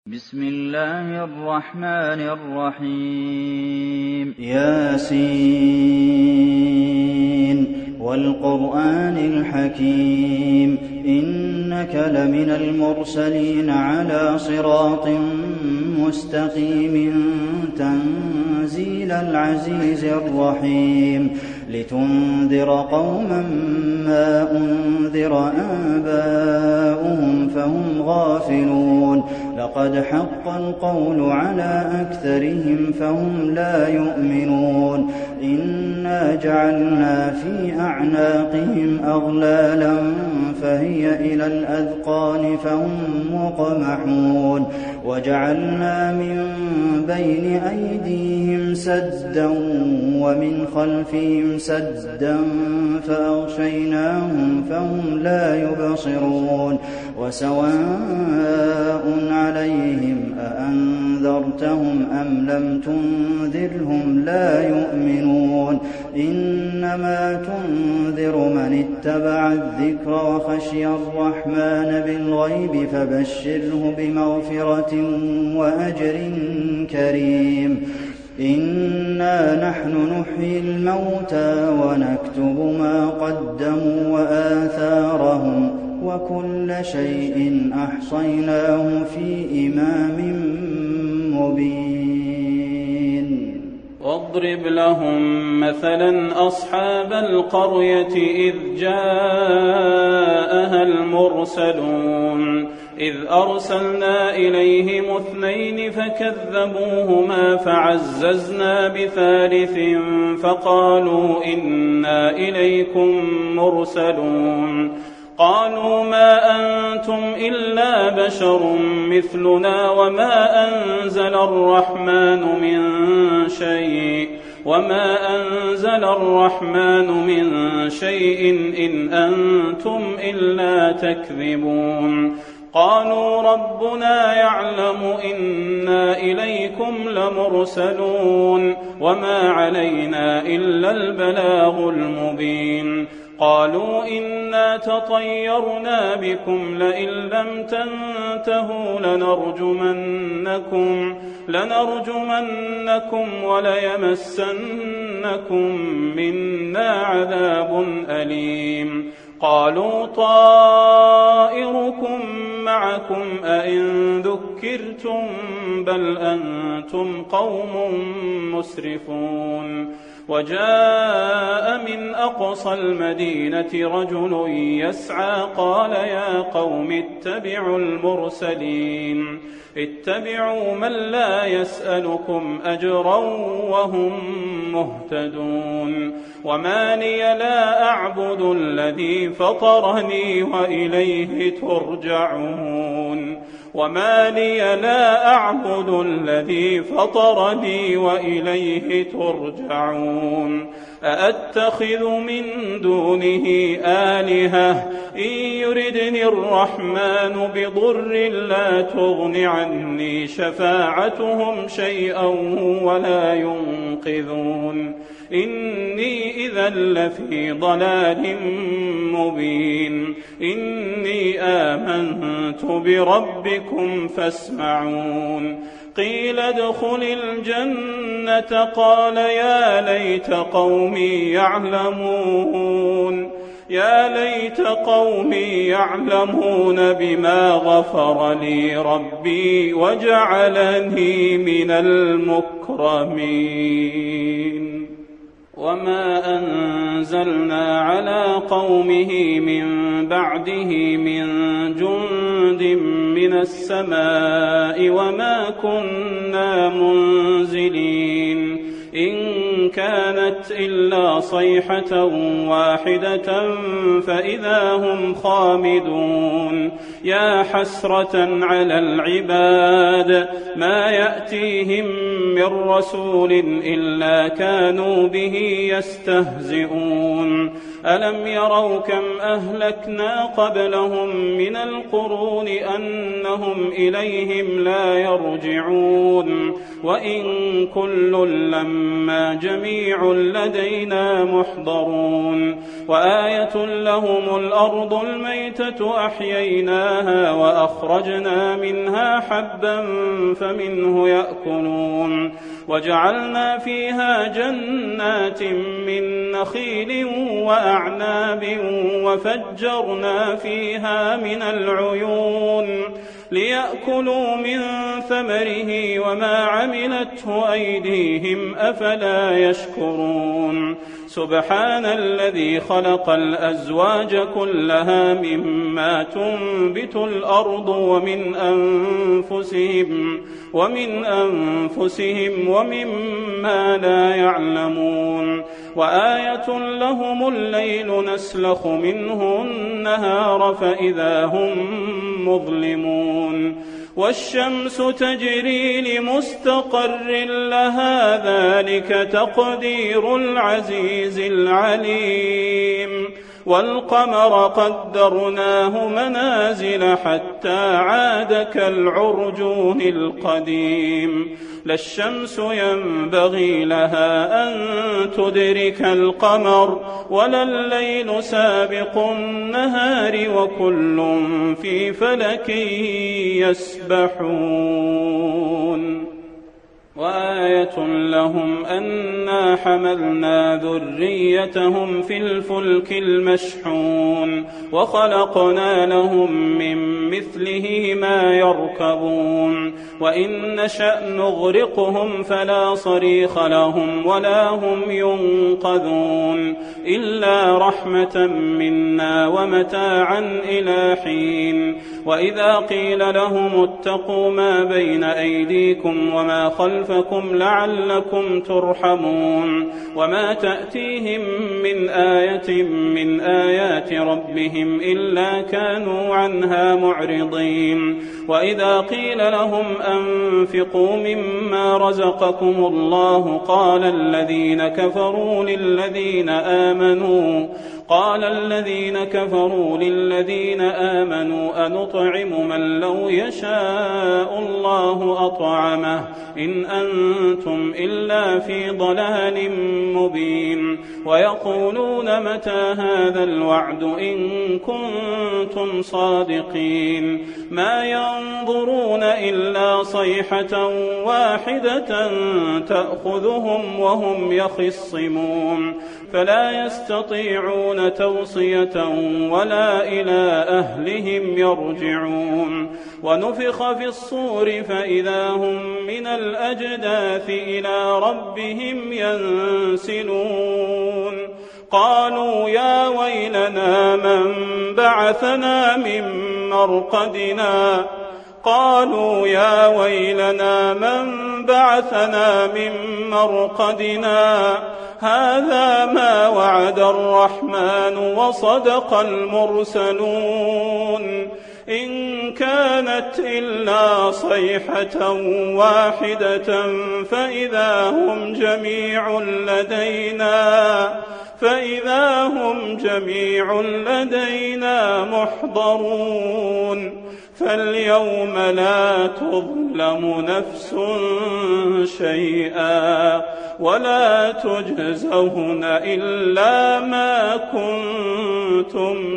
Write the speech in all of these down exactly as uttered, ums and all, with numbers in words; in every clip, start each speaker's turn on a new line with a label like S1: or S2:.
S1: بسم الله الرحمن الرحيم
S2: ياسين والقرآن الحكيم إنك لمن المرسلين على صراط مستقيم تنزيل العزيز الرحيم لتنذر قوما ما أنذر آباؤهم فهم غافلون لقد حق القول على أكثرهم فهم لا يؤمنون إنا جعلنا في أعناقهم أغلالا فهي إلى الأذقان فهم مقمحون وجعلنا من بين أيديهم سدا ومن خلفهم سدا فأغشيناهم فهم لا يبصرون وسواء عليهم أأنذرتهم أم لم تنذرهم لا يؤمنون إنما تنذر من اتبع الذكر وخشي الرحمن بالغيب فبشره بمغفرة وأجر كريم إنا نحن نحيي الموتى ونكتب ما قدموا وآثارهم وكل شيء أحصيناه في إمام مبين
S3: واضرب لهم مثلا أصحاب القرية إذ جاءها المرسلون إذ أرسلنا إليهم اثنين فكذبوهما فعززنا بثالث فقالوا إنا إليكم مرسلون قالوا ما أنتم إلا بشر مثلنا وما أنزل الرحمن من شيء وما أنزل الرحمن من شيء إن أنتم إلا تكذبون قالوا ربنا يعلم إنا إليكم لمرسلون وما علينا إلا البلاغ المبين قالوا إنا تطيرنا بكم لئن لم تنتهوا لنرجمنكم لنرجمنكم وليمسنكم منا عذاب أليم قالوا طائركم معكم أئن ذكرتم بل أنتم قوم مسرفون وجاء من أقصى المدينة رجل يسعى قال يا قوم اتبعوا المرسلين اتبعوا من لا يسألكم أجرا وهم مهتدون وما لي لا أعبد الذي فطرني وإليه ترجعون وما لي لا أعبد الذي فطرني وإليه ترجعون أأتخذ من دونه آلهة إن يردني الرحمن بضر لا تغن عني شفاعتهم شيئا ولا ينقذون إني إذا لفي ضلال مبين إني آمنت بربكم فاسمعون قيل ادخل الجنة قال يا ليت قومي يعلمون يا ليت قومي يعلمون بما غفر لي ربي وجعلني من المكرمين وما أنزلنا على قومه من بعده من جند من السماء وما كنا منزلين إن كانت إلا صيحة واحدة فإذا هم خامدون يا حسرة على العباد ما يأتيهم من رسول إلا كانوا به يستهزئون ألم يروا كم أهلكنا قبلهم من القرون أنهم إليهم لا يرجعون وإن كل لما جميع لدينا محضرون وآية لهم الأرض الميتة أحييناها وأخرجنا منها حبا فمنه يأكلون وجعلنا فيها جنات من نخيل وأعناب وفجرنا فيها من العيون ليأكلوا من ثمره وما عملته أيديهم أفلا يشكرون سبحان الذي خلق الأزواج كلها مما تنبت الأرض ومن أنفسهم ومن أنفسهم ومما لا يعلمون وآية لهم الليل نسلخ منه النهار فإذا هم مظلمون والشمس تجري لمستقر لها ذلك تقدير العزيز العليم والقمر قدرناه منازل حتى عاد كالعرجون القديم لا الشمس ينبغي لها أن تدرك القمر ولا الليل سابق النهار وكل في فلك يسبحون وآية لهم أنا حملنا ذريتهم في الفلك المشحون وخلقنا لهم من مثله ما يركبون وإن نشأ نغرقهم فلا صريخ لهم ولا هم ينقذون إلا رحمة منا ومتاعا إلى حين وإذا قيل لهم اتقوا ما بين أيديكم وما خلفكم لعلكم ترحمون وما تأتيهم من آية من آيات ربهم إلا كانوا عنها معرضين وإذا قيل لهم أنفقوا مما رزقكم الله قال الذين كفروا للذين آمنوا قال الذين كفروا للذين آمنوا أنطعم من لو يشاء الله أطعمه إن أنتم إلا في ضلال مبين ويقولون متى هذا الوعد إن كنتم صادقين ما ينظرون إلا صيحة واحدة تأخذهم وهم يخصمون فلا يستطيعون توصية ولا إلى أهلهم يرجعون ونفخ في الصور فإذا هم من الأجداث إلى ربهم ينسلون قالوا يا ويلنا من بعثنا من مرقدنا قالوا يا ويلنا من بعثنا من مرقدنا هذا ما وعد الرحمن وصدق المرسلون إن كانت إلا صيحة واحدة فإذا هم جميع لدينا فإذا هم جميع لدينا محضرون فاليوم لا تظلم نفس شيئا ولا تجزون إلا ما كنتم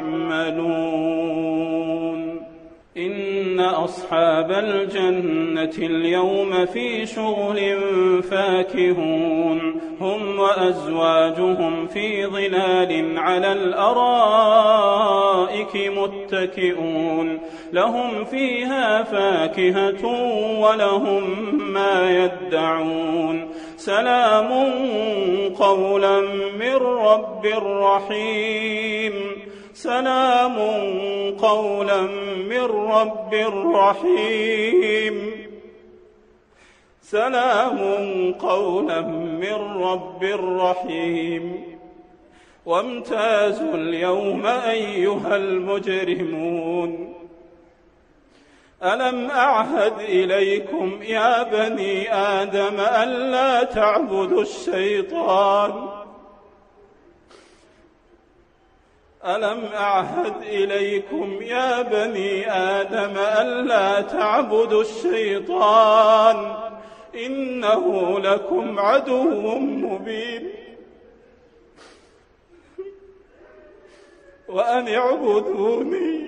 S3: تعملون إن أصحاب الجنة اليوم في شغل فاكهون هم وأزواجهم في ظلال على الأرائك متكئون لهم فيها فاكهة ولهم ما يدعون سلام قولا من رب رحيم سلام قولا من رب رحيم سلام قولا من رب رحيم وامتازوا اليوم أيها المجرمون ألم أعهد إليكم يا بني آدم ألا تعبدوا الشيطان ألم أعهد إليكم يا بني آدم ألا تعبدوا الشيطان إنه لكم عدو مبين وأن اعبدوني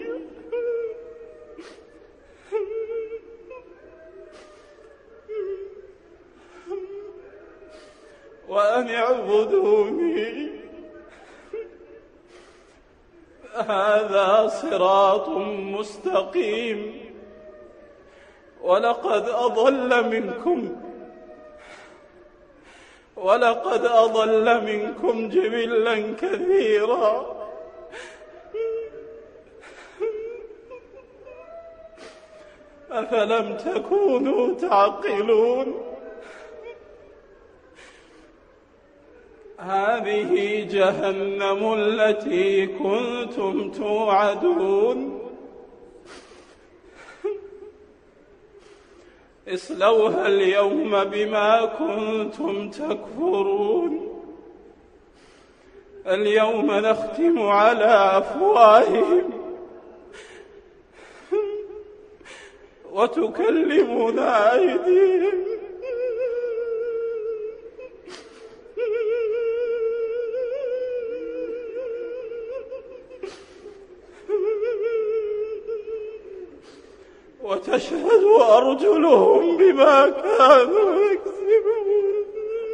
S3: وأن اعبدوني هذا صراط مستقيم. ولقد أضل منكم ولقد أضل منكم جبلا كثيرا أفلم تكونوا تعقلون. هذه جهنم التي كنتم توعدون اصلوها اليوم بما كنتم تكفرون. اليوم نختم على أفواههم وتكلمنا أيديهم وتشهد أرجلهم بما كانوا يكسبون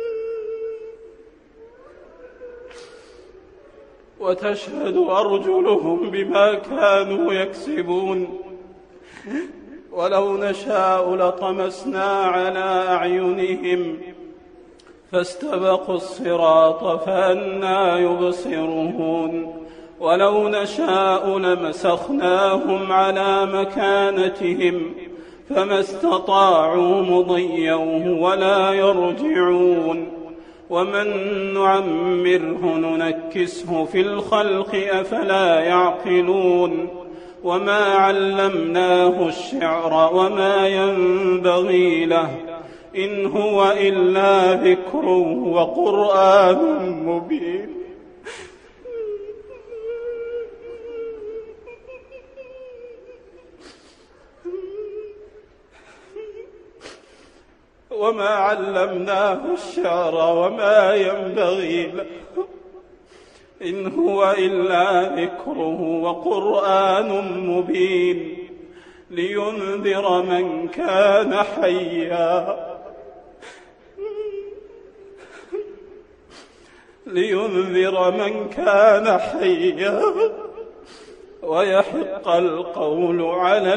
S3: وتشهد أرجلهم بما كانوا يكسبون. ولو نشاء لطمسنا على أعينهم فاستبقوا الصراط فأنى يبصرون. ولو نشاء لمسخناهم على مكانتهم فما استطاعوا مضيا ولا يرجعون. ومن نعمره ننكسه في الخلق أفلا يعقلون. وما علمناه الشعر وما ينبغي له إن هو إلا ذكر وقرآن مبين. وما علمناه الشعر وما ينبغي له إن هو إلا ذكره وقرآن مبين لينذر من كان حيا لينذر من كان حيا ويحق القول على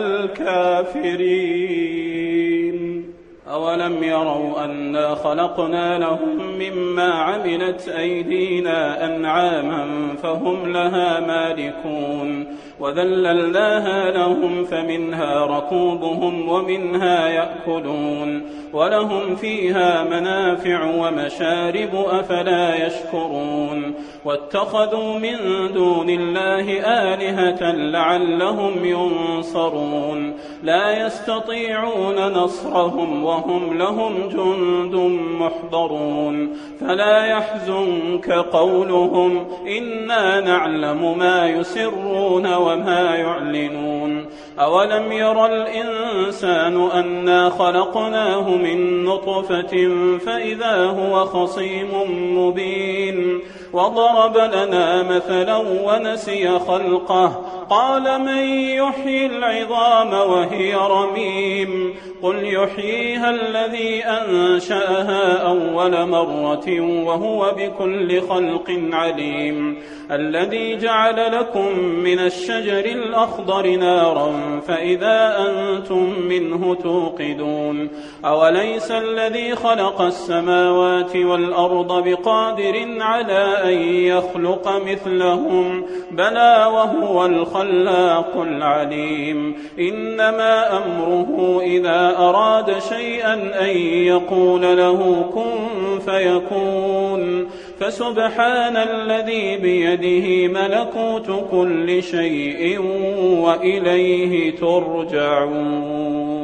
S3: الكافرين. أولم يروا أنا خلقنا لهم مما عملت أيدينا أنعاما فهم لها مالكون وذللناها لهم فمنها ركوبهم ومنها يأكلون ولهم فيها منافع ومشارب أفلا يشكرون. واتخذوا من دون الله آلهة لعلهم ينصرون لا يستطيعون نصرهم وهم لهم جند محضرون. فلا يحزنك قولهم إنا نعلم ما يسرون وما يعلنون. أولم ير الإنسان أنا خلقناه من نطفة فإذا هو خصيم مبين. وضرب لنا مثلا ونسي خلقه قال من يحيي العظام وهي رميم قل يحييها الذي أنشأها أول مرة وهو بكل خلق عليم. الذي جعل لكم من الشجر الأخضر نارا فإذا أنتم منه توقدون. أوليس الذي خلق السماوات والأرض بقادر على أن يخلق مثلهم بلى وهو الخلاق العليم. إنما أمره إذا أراد شيئا أن يقول له كن فيكون. فسبحان الذي بيده ملكوت كل شيء وإليه ترجعون.